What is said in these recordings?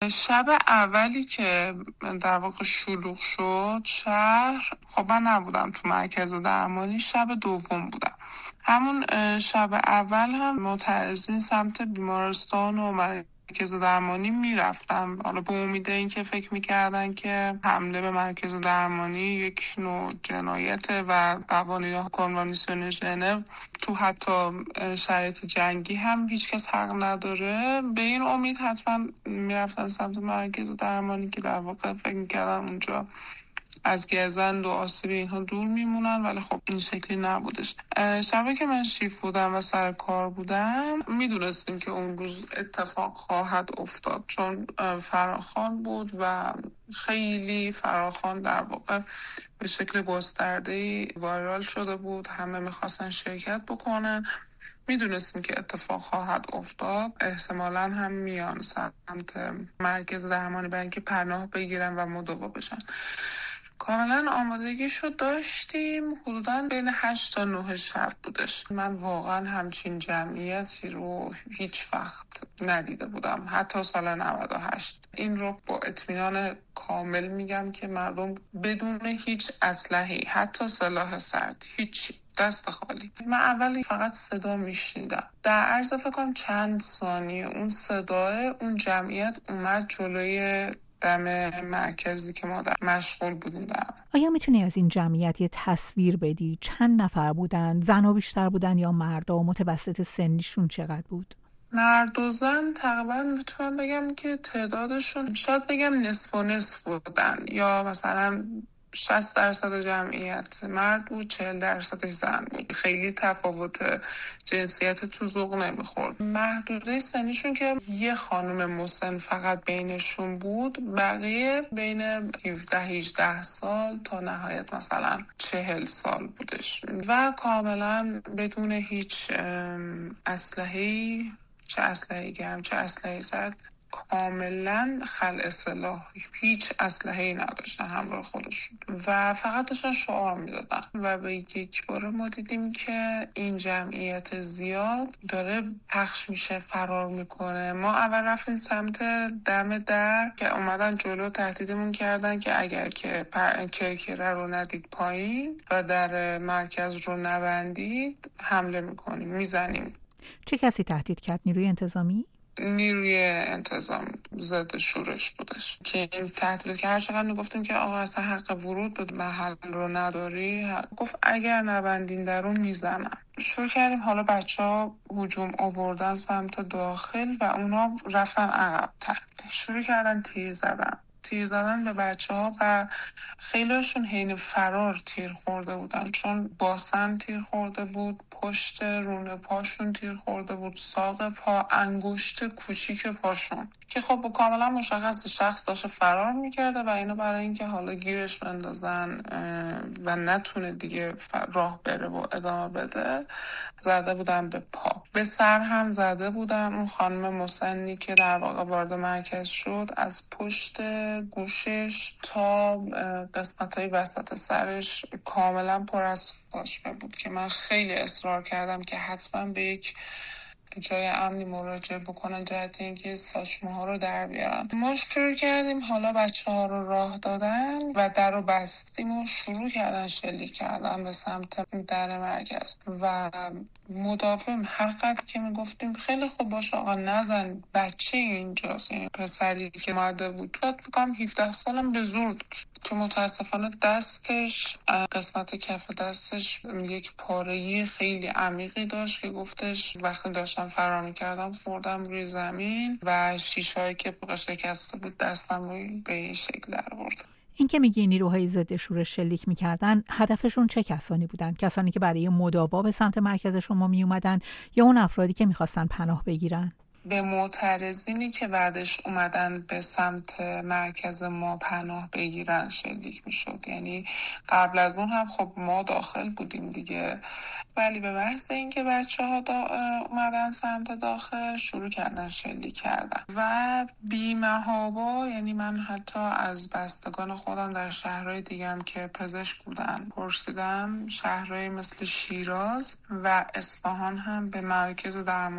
شب اولی که در واقع شلوغ شد شهر، خب من نبودم تو مرکز درمانی، شب دوم بودم. همون شب اول هم معترضین سمت بیمارستان و مرکز درمانی میرفتن، حالا به امید این که فکر میکردن که حمله به مرکز درمانی یک نوع جنایته و قوانین کنوانسیون ژنو تو حتی شرایط جنگی هم هیچکس حق نداره. به این امید حتما میرفتن سمت مرکز درمانی که در واقع فکر میکردن اونجا از گزند و آسیب اینها دور میمونن، ولی خب این شکلی نبودش. شبی که من شیفت بودم و سر کار بودم میدونستیم که اون روز اتفاق خواهد افتاد، چون فراخوان بود و خیلی فراخوان در واقع به شکل گسترده‌ای وایرال شده بود، همه میخواستن شرکت بکنن. میدونستیم که اتفاق خواهد افتاد، احتمالاً هم میان سمت مرکز درمانی برای اینکه پناه بگیرن و مداوا بشن. کاملا آمادگیشو داشتیم. حدوداً بین 8 تا 9 شب بودش. من واقعا همچین جمعیتی رو هیچ وقت ندیده بودم، حتی سال 98. این رو با اطمینان کامل میگم که مردم بدون هیچ اسلحه‌ای، حتی سلاح سرد، هیچ، دست خالی. من اولی فقط صدا میشنیدم. در عرض فکر کنم چند ثانیه اون صدای اون جمعیت اومد جلوی دم مرکزی که ما در مشغول بودیم. آیا میتونی از این جمعیت یه تصویر بدی؟ چند نفر بودن؟ زنها بیشتر بودن یا مردا؟ متوسط سنیشون چقدر بود؟ مرد و زن تقریبا میتونم بگم که تعدادشون شاید بگم نصف و نصف بودن، یا مثلا 60% جمعیت مرد بود، 40% زن بود. خیلی تفاوت جنسیت تو ذوق نمیخورد. محدوده سنیشون که یه خانم مسن فقط بینشون بود، بقیه بین 17-18 سال تا نهایت مثلا 40 سال بودش و کاملا بدون هیچ اسلحه‌ای، چه اسلحه گرم چه اسلحه سرد، کاملا خلع سلاح، هیچ اسلحه‌ای نداشتن همراه خودشون و فقط داشتن شعار میدادن. و به یک باره ما دیدیم که این جمعیت زیاد داره پخش میشه، فرار میکنه. ما اول رفتیم سمت دم در که اومدن جلو، تهدیدمون کردن که اگر که کرکره رو ندید پایین و در مرکز رو نبندید حمله میکنیم، میزنیم. چه کسی تهدید کرد؟ نیروی انتظامی؟ نیروی انتظام ضد شورش بودش که این تهدید که هر چقدر میگفتیم که آقا اصلا حق ورود به محل رو نداری، گفت اگر نبندین در رو میزنم. شروع کردیم حالا بچه‌ها هجوم آوردن سمت داخل و اونا رفتن عقب‌تر، شروع کردن تیر زدن به بچه‌ها و خیلیشون حین فرار تیر خورده بودن، چون باسن تیر خورده بود، پشت رون پاشون تیر خورده بود، ساق پا، انگشت کوچیک پاشون، که خب کاملا مشخص شخص داشته فرار میکرده و اینا برای اینکه حالا گیرش بندازن و نتونه دیگه راه بره و ادامه بده زده بودن به پا. به سر هم زده بودن. اون خانم مسنی که در واقع وارد مرکز شد، از پشت گوشش تا قسمت‌های وسط سرش کاملا پر از ساشمه بود که من خیلی اصرار کردم که حتما به یک جای امنی مراجعه بکنن جهت اینکه ساشمه ها رو در بیارن. ما شروع کردیم حالا بچه ها رو راه دادن و در رو بستیم و شروع کردن شلیک کردن به سمت در مرکز و مدافعم هر قدر که میگفتیم خیلی خوب باشه آقا نزن، بچه اینجاست، یعنی پسری که اومده بود تو بکنم 17 سالم به زور داشت که متاسفانه دستش، قسمت کف دستش یک پاره‌ای خیلی عمیقی داشت که گفتش وقتی داشتم فرار می‌کردم خوردم روی زمین و شیشه‌ای که شکسته بود دستم روی به این شکل در آورد. این که میگی نیروهای ضد شورش شلیک می‌کردن، هدفشون چه کسانی بودن؟ کسانی که برای مداوا به سمت مرکز شما میومدن یا اون افرادی که می‌خواستن پناه بگیرن؟ به معترضینی که بعدش اومدن به سمت مرکز ما پناه بگیرن شلیک میشد. یعنی قبل از اون هم خب ما داخل بودیم دیگه، ولی به محض اینکه بچه‌ها اومدن سمت داخل شروع کردن شلیک کردن و بی‌محابا. یعنی من حتی از بستگان خودم در شهرهای دیگم که پزشک بودن پرسیدم، شهرهای مثل شیراز و اصفهان هم به مرکز درمان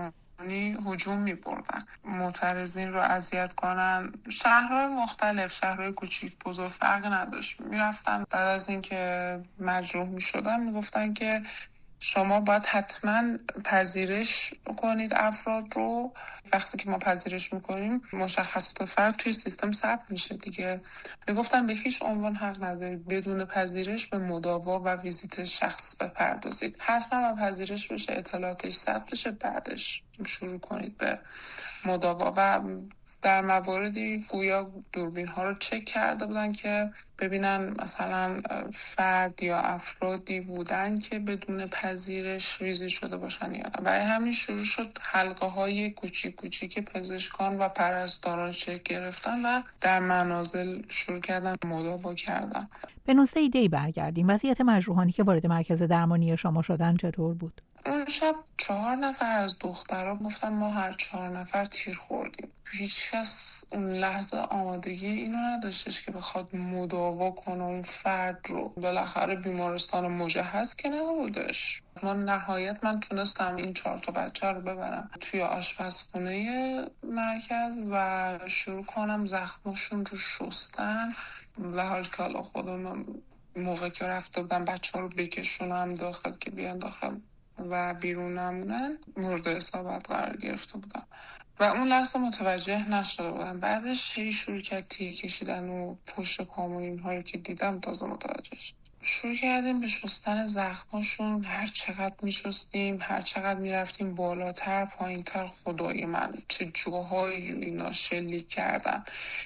درمانی هجوم می‌بردن، معترضین رو اذیت کنن. شهرهای مختلف، شهرهای کوچیک بزرگ فرق نداشت، میرفتن بعد از اینکه مجروح میشدن میگفتن که شما باید حتما پذیرش کنید افراد رو. وقتی که ما پذیرش میکنیم مشخصات فرد توی سیستم ثبت میشه دیگه. میگفتن به هیچ عنوان حق ندارید بدون پذیرش به مداوا و ویزیت شخص بپردازید. حتما پذیرش بشه، اطلاعاتش ثبت بشه، بعدش شروع کنید به مداوا. و در مواردی گویا دوربین ها رو چک کرده بودن که ببینن مثلا فرد یا افرادی بودن که بدون پذیرش ویزیت شده باشن یا نه. برای همین شروع شد حلقه های کوچیک کوچیک پزشکان و پرستاران چک گرفتن و در منازل شروع کردن مداوا کردن. به نوزده ایده‌ای برگردیم. وضعیت مجروحانی که وارد مرکز درمانی شما شدن چطور بود؟ اون شب 4 نفر از دخترها گفتن ما هر 4 نفر تیر خوردیم. هیچ کس اون لحظه آمادگی اینو نداشتش که بخواد مداوا کنه اون فرد رو. بالاخره بیمارستان مجهز که نبودش. من تونستم این 4 تا بچه رو ببرم توی آشپزخونه مرکز و شروع کنم زخمشون رو شستن. و حال که حالا خودم موقع که رفته بودم بچه ها رو بکشونم داخل که بیان داخل و بیرون نمونن مورد اصابت قرار گرفته بودم و اون لحظه متوجه نشده بودم. بعدش هی شروع کرد تیه کشیدن و پشت پام و اینها رو که دیدم تازه متوجه شد. شروع کردیم به شستن زخماشون. هر چقدر می شستیم، هر چقدر می رفتیم بالاتر پایینتر، خدای من چه جاهایی اینا شلیک کردن.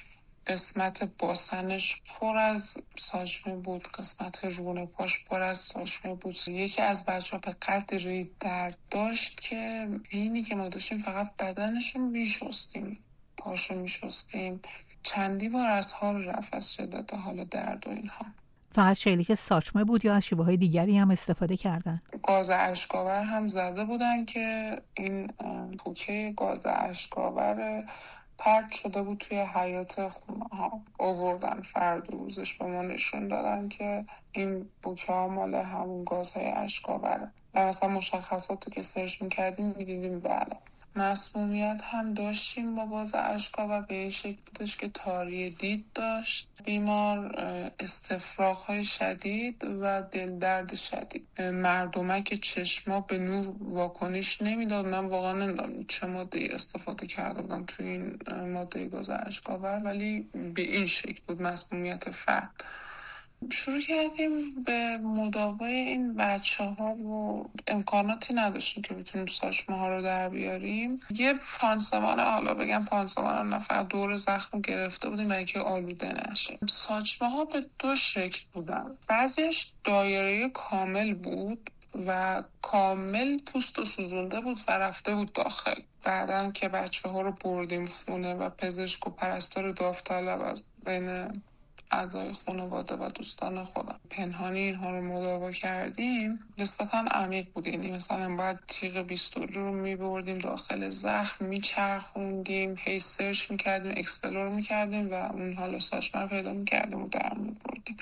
قسمت باسنش پر از ساچمه بود، قسمت رون پاش پر از ساچمه بود. یکی از بچه‌ها به قدری درد داشت که اینی که ما داشتیم فقط بدنشو میشستیم، پاشو میشستیم. چندی بار از حال رفت از شدت حال درد و اینها. فقط شلیک ساچمه بود یا از شیوه‌های دیگری هم استفاده کردن؟ گاز اشک‌آور هم زده بودن که این پوکه گاز اشک‌آور پرت شده بود توی حیاط خونه ها. آوردن فرد روزش به ما نشون دادن که این بوکه ها مال همون گازهای اشک‌آوره و مثلا مشخصاتو که سرچ میکردیم میدیدیم بله مسمومیت هم داشتیم با گاز اشک‌آور. به این شکل بودش که تاری دید داشت بیمار، استفراغ‌های شدید و دلدرد شدید. مردمک چشما به نور واکنش نمیداد. من واقعا نمیدونم چه ماده استفاده کرده بودم توی این ماده گاز اشک‌آور ولی به این شکل بود مسمومیت فرد. شروع کردیم به مداوای این بچه‌ها و امکاناتی نداشتیم که بتونیم ساچمه ها رو در بیاریم. یه پانسمان، حالا بگم پانسمان نفر دور زخم گرفته بودیم برای که آلوده نشیم. ساچمه ها به 2 شکل بودن. بعضیش دایره کامل بود و کامل پوست و سوزونده بود و رفته بود داخل. بعدن که بچه ها رو بردیم خونه و پزشک و پرستار داوطلب از بین اعضای خانواده و دوستان خودم پنهانی اینها رو مداوا کردیم. نسبتاً عمیق بود. یعنی مثلا باید تیغ بیستوری رو میبردیم داخل زخم، میچرخوندیم، هی سرچ میکردیم، اکسپلور میکردیم و اون حالا ساچمه رو پیدا میکردیم و در میبردیم.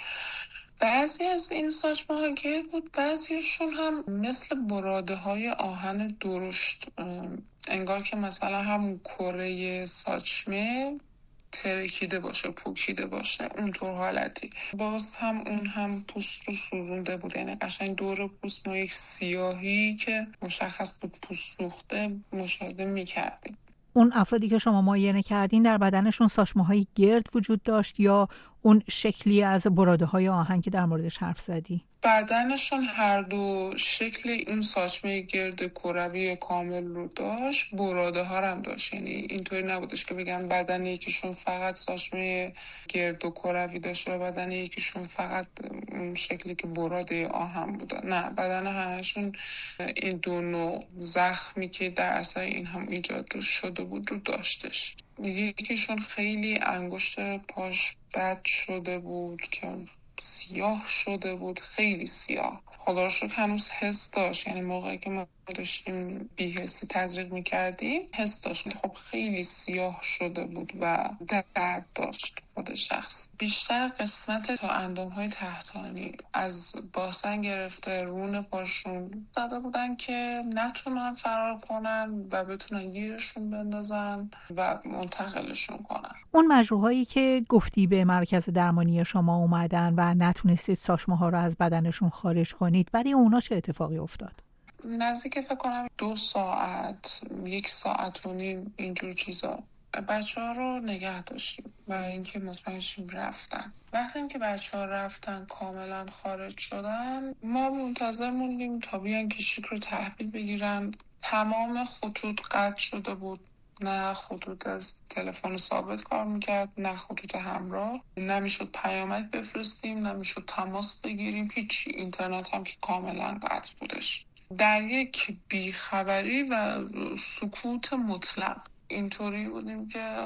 بعضی از این ساچمه ها گرد بود، بعضیشون هم مثل براده های آهن درشت، انگار که مثلا همون کره ساچمه ترکیده باشه، پوکیده باشه، اونطور حالتی. باز هم اون هم پوست رو سوزونده بود. یعنی قشنگ دور پوست ما یک سیاهی که مشخص بود پوست سوخته مشاهده می‌کردیم. اون افرادی که شما معاینه کردین در بدنشون ساچمه‌های گرد وجود داشت یا اون شکلی از براده‌های آهن که در موردش حرف زدی؟ بدنشون هر دو شکل این ساچمه گرد کروی کامل رو داشت، براده ها هم داشت. یعنی اینطوری نبودش که بگم بدن یکیشون فقط ساچمه گرد و کروی داشت و بدن یکیشون فقط اون شکلی که براده آهن بوده. نه، بدن همشون این دو نوع زخمی که در اثر این هم ایجاد شده بود رو داشتش. یکیشون خیلی انگشت پاش بد شده بود که سیاه شده بود، خیلی سیاه. خدا رو شکر هنوز حس داشت. یعنی موقعی که ما داشتیم بی‌حسی تزریق می‌کردیم حس داشت. خب خیلی سیاه شده بود و درد داشت. نماد شخص. بیشتر قسمت تا اندامهای تحتانی از باسن گرفته رون پاشون زده بودن که نتونن فرار کنن و بتونن گیرشون بندازن و منتقلشون کنن. اون مجروحایی که گفتی به مرکز درمانی شما اومدن و نتونستید ساچمه‌ها رو از بدنشون خارج کنید، برای اونا چه اتفاقی افتاد؟ نزدیک فکر کنم 2 ساعت 1 ساعت و نیم اینجور چیزا بچه ها رو نگه داشتیم برای اینکه مطمئن شیم رفتن. وقتی که بچه ها رفتن کاملا خارج شدن، ما منتظر موندیم تا بیان کشیک رو تحویل بگیرن. تمام خطوط قطع شده بود. نه خطوط از تلفن ثابت کار میکرد، نه خطوط همراه، نمیشد پیامک بفرستیم، نمیشد تماس بگیریم، هیچی. اینترنت هم که کاملا قطع بودش. در یک بیخبری و سکوت مطلق اینطوری بودیم که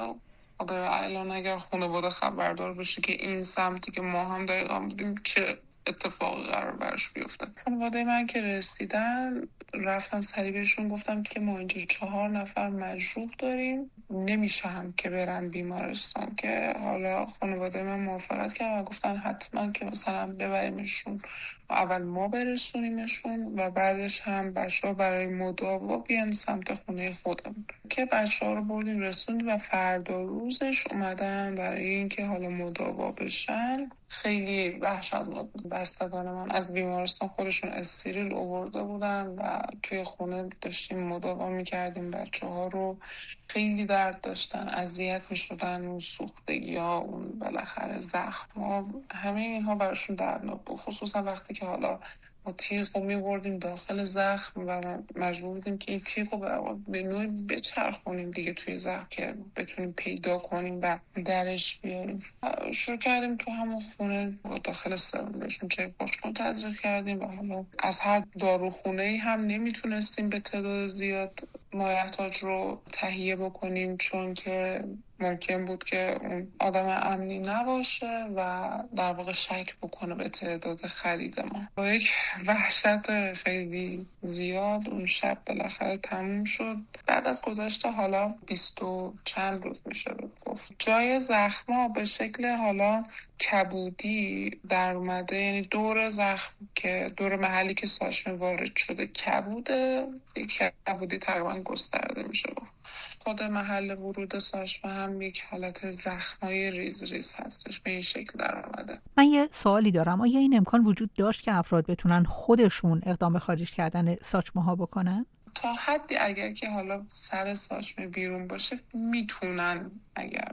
الان اگر خانواده خبردار بشه که این سمتی که ما هم دقیقا بودیم چه اتفاقی قرار برش بیفته. خانواده من که رسیدن رفتم سریع بهشون گفتم که ما اینجا 4 نفر مجروح داریم، نمیشه هم که برن بیمارستان. که حالا خانواده من موافقت کرد و گفتن حتما که مثلا ببریمشون، اول ما برسونیمشون و بعدش هم بچه ها برای مداوا بیان سمت خونه خودمون. که بچه ها رو بردیم رسوندیم و فردا روزش اومدن برای اینکه حالا مداوا بشن. خیلی وحشتناک بود. بستگان من از بیمارستان خودشون استریل آورده بودن و توی خونه داشتیم مداوا میکردیم بچه ها رو. خیلی درد داشتن، اذیت میشدن، اون سوختگی ها، اون بالاخره زخم ها، همه اینها براشون دردناک بود. خصوصا وقتی که حالا ما تیغ رو میبردیم داخل زخم و مجبور بودیم که این تیغ رو به نوعی بچرخونیم دیگه توی زخم که بتونیم پیدا کنیم و درش بیاریم. شروع کردیم تو همون خونه داخل سرم بهشون چای خوشکن تزریق کردیم و حالا از هر داروخونه‌ای هم نمیتونستیم به تعداد زیاد مایحتاج رو تهیه بکنیم، چون که ممکن بود که اون آدم امنی نباشه و در واقع شک بکنه به تعداد خرید ما. با یک وحشت خیلی زیاد اون شب بالاخره تموم شد. بعد از گذشته حالا 20 و چند روز میشه گفت جای زخما به شکل حالا کبودی در اومده، یعنی دور زخم که دور محلی که ساچمه وارد شده کبوده، یک کبودی تقریبا گسترده میشه گفت. خود محل ورود ساچمه هم یک حالت زخمای ریز ریز هستش، به این شکل در اومده. من یه سوالی دارم، آیا این امکان وجود داشت که افراد بتونن خودشون اقدام به خارج کردن ساچمه ها بکنن؟ تا حدی اگر که حالا سر ساچمه بیرون باشه میتونن، اگر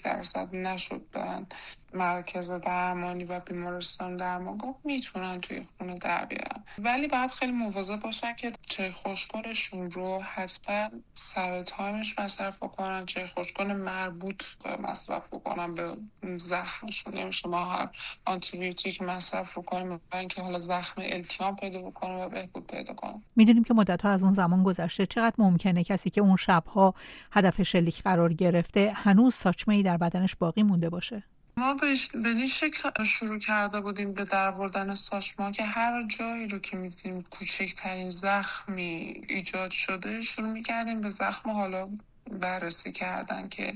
1% نشد برن مرکز درمانی و بیمارستان درمانگاه، میتونن توی خونه در بیارن. ولی باید خیلی مواظب باشن که چای خشک‌کنشون رو حتما سر تایمش مصرف کنن، چای خشک‌کن مربوط مصرف کنن به زخمشون. نمیشه ما هر آنتی بیوتیک مصرف کنیم برای اینکه حالا زخم التیام پیدا بکنه و بهبود پیدا کنه. میدونیم که مدت‌ها از اون زمان گذشته، چقدر ممکنه کسی که اون شب‌ها هدف شلیک قرار گرفته هنوز ساچمه‌ای در بدنش باقی مونده باشه؟ ما به این شکل شروع کرده بودیم به درآوردن ساچمه که هر جایی رو که می‌دیدیم کوچکترین زخمی ایجاد شده شروع می‌کردیم به زخم حالا بررسی کردن که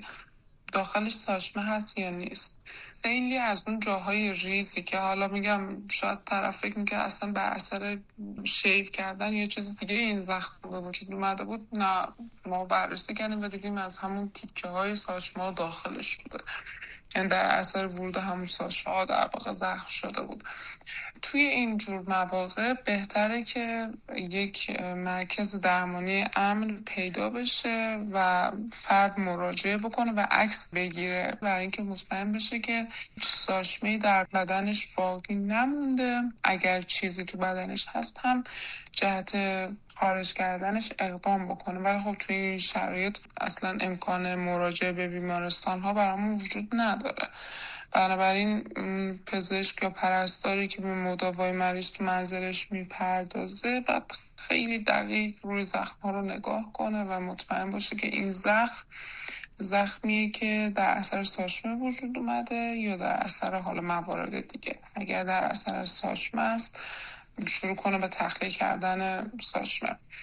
داخلش ساچمه هست یا نیست. خیلی از اون جاهای ریزی که حالا میگم شاید طرف فکر می‌کنه اصلا به اثر شیو کردن یا چیز دیگه این زخم به وجود اومده بود، نه، ما بررسی کردیم و دیدیم از همون تیکه‌های ساچمه داخلش بوده، یعنی در اثر ورود همون ساچمه ها در واقع زخم شده بود. توی این جور مواقع بهتره که یک مرکز درمانی امن پیدا بشه و فرد مراجعه بکنه و عکس بگیره برای اینکه مطمئن بشه که ساچمه‌ای در بدنش باقی نمونده. اگر چیزی تو بدنش هست هم جهت خارج کردنش اقدام بکنه. ولی خب توی این شرایط اصلا امکان مراجعه به بیمارستان ها برامون وجود نداره. بنابراین پزشک یا پرستاری که به مداوای مریض تو منزلش میپردازه باید خیلی دقیق روی زخم ها رو نگاه کنه و مطمئن باشه که این زخمیه که در اثر ساچمه وجود اومده یا در اثر حالا موارد دیگه. اگر در اثر ساچمه است شروع کنه به تخلیه کردن ساچمه.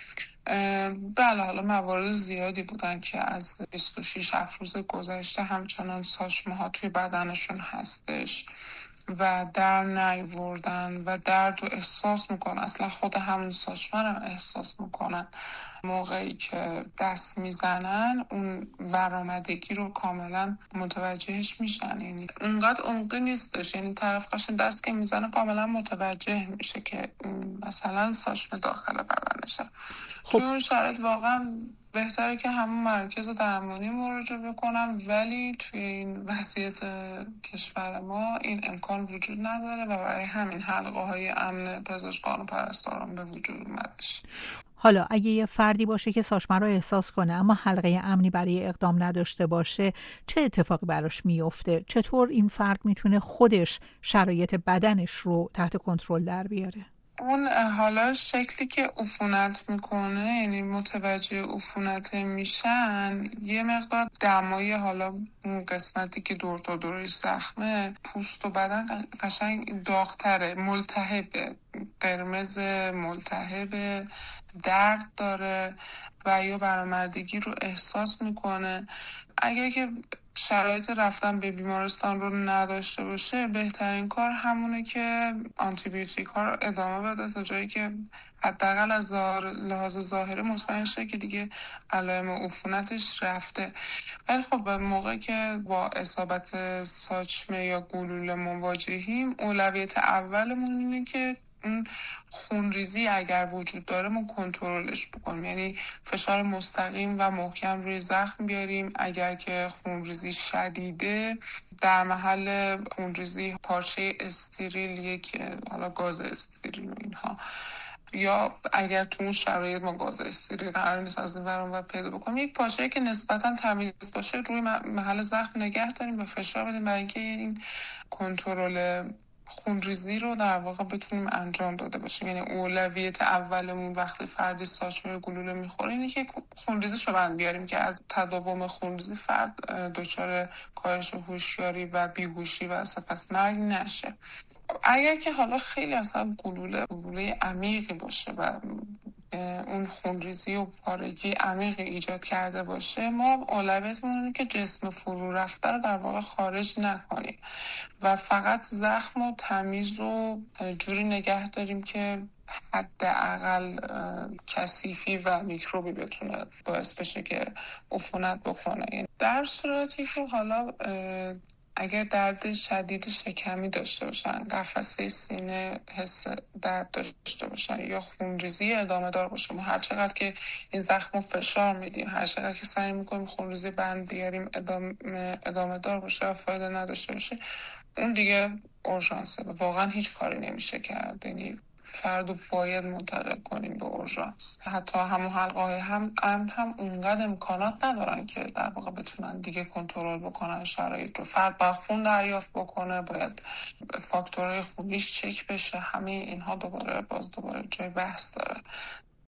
بله، حالا موارد زیادی بودن که از 26 روز گذشته همچنان ساچمه ها توی بدنشون هستش و در نیوردن و درد رو احساس میکنن، اصلا خود همون ساچمه رو احساس میکنن موقعی که دست میزنن، اون برآمدگی رو کاملا متوجهش میشن. یعنی اونقدر عمقی نیستش، یعنی طرف قشنگ دست که میزنه کاملا متوجه میشه که مثلا ساچمه داخل بدنشه. توی اون شرایط واقعا بهتره که همون مرکز درمانی مراجعه بکنن، ولی توی این وضعیت کشور ما این امکان وجود نداره و برای همین حلقه های امن پزشکان و پرستاران به وجود اومدش. حالا اگه یه فردی باشه که ساچمه رو احساس کنه اما حلقه امنی برای اقدام نداشته باشه، چه اتفاقی براش میفته؟ چطور این فرد میتونه خودش شرایط بدنش رو تحت کنترل در بیاره؟ اون حالا شکلی که عفونت میکنه، یعنی متوجه عفونت میشن، یه مقدار دمای حالا اون قسمتی که دور تا دورش زخمه، پوست و بدن قشنگ داغ‌تره، ملتهبه، قرمز ملتهبه، درد داره و یا برآمدگی رو احساس میکنه. اگر که شرایط رفتن به بیمارستان رو نداشته باشه، بهترین کار همونه که آنتیبیوتیک ها رو ادامه بده تا جایی که حداقل از لحاظ ظاهری مطمئن شه که دیگه علائم عفونتش رفته. ولی خب به موقع که با اصابت ساچمه یا گلوله مواجهیم، اولویت اولمون اینه که اون خونریزی اگر وجود داره ما کنترلش بکنیم، یعنی فشار مستقیم و محکم روی زخم بیاریم. اگر که خونریزی شدیده، در محل خونریزی پارچه استریل، یک حالا گاز استریل و اینها، یا اگر تو اون شرایط ما گاز استریل قرار نیست از این ور پیدا بکنیم، یک پارچه‌ای که نسبتاً تمیز باشه روی محل زخم نگه داریم و فشار بدیم برای اینکه این کنترل خونریزی رو در واقع بتونیم انجام داده باشیم. یعنی اولویت اولمون وقتی فردی ساچمه گلوله میخوره اینه که خونریزی رو بند بیاریم که از تداوم خونریزی فرد دچار کاهش هوشیاری و بیهوشی و سپس مرگ نشه. اگر که حالا خیلی اصلا گلوله عمیقی باشه و اون خونریزی و پارگی عمیقی ایجاد کرده باشه، ما اولویتمون اینه که جسم فرو رفته رو در واقع خارج نکنیم و فقط زخم و تمیز و جوری نگه داریم که حداقل کثیفی و میکروبی بتونه باعث بشه که عفونت بکنه. در صورتی که حالا اگر درد شدید شکمی داشته باشن، قفسه سینه حس درد داشته باشن یا خونریزی ادامه دار باشه، ما هر چقدر که این زخم فشار میدیم، هر چقدر که سعی میکنیم خونریزی بند بیاریم ادامه دار باشه و فایده نداشته باشه، اون دیگه اورژانسه و واقعا هیچ کاری نمیشه کرد. یعنی فردو باید منتقل کنیم به اورژانس. حتی همون حلقه‌های هم اونقدر امکانات ندارن که در واقع بتونن دیگه کنترل بکنن شرایط رو. فرد باید خون دریافت بکنه، باید فاکتورهای خونیش چک بشه، همه اینها دوباره جای بحث داره.